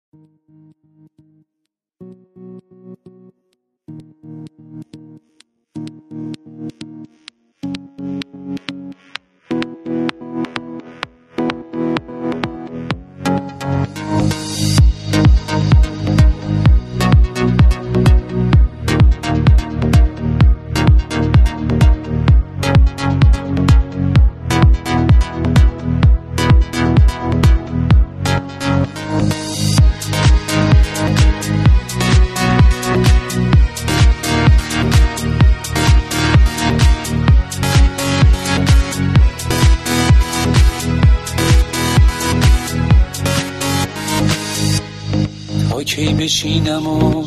کی بشینم و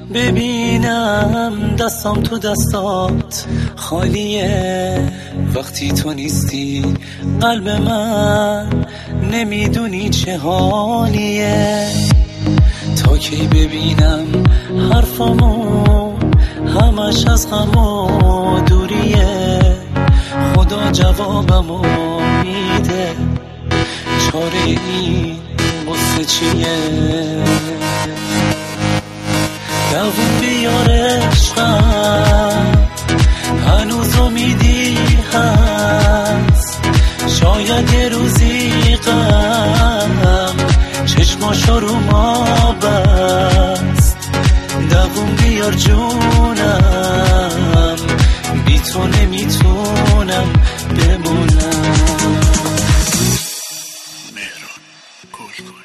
ببینم دستم تو دستات خالیه، وقتی تو نیستی قلب من نمیدونی چه حالیه. تا کی ببینم حرفامو همش از غم و دوریه، خدا جوابمو میده، چاره این قصه چیه؟ دووم بیار عشقم، هنوز امیدی هست، شاید یه روزی غم چشماشو رو ما بست. دووم بیار جونم، بی تو نمیتونم بمونم. مهران گلگل.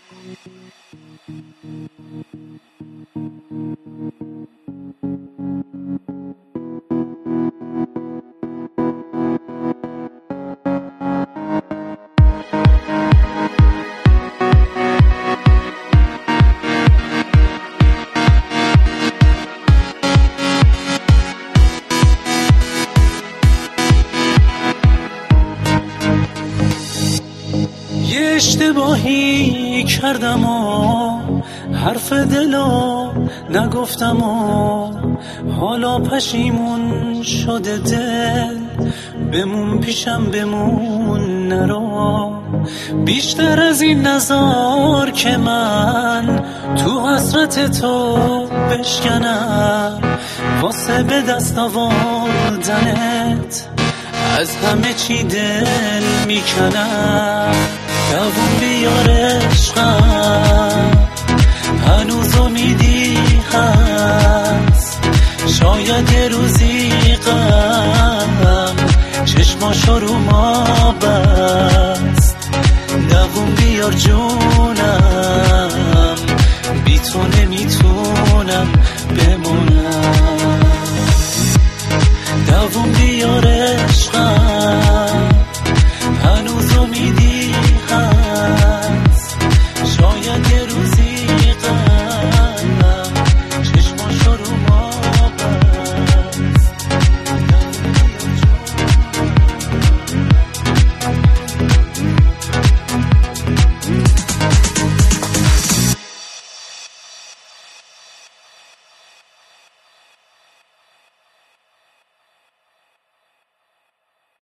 اشتباهی کردم و حرف دلو نگفتم و حالا پشیمون شده دل، بمون پیشم بمون نرو. بیشتر از این نزار که من تو حسرت تو بشکنم، واسه به دست آوردنت از همه چی دل میکنم. دووم بیار عشقم، هنوز امیدی هست، شاید یه روزی غم چشماشو رو ما بست. دووم بیار جونم،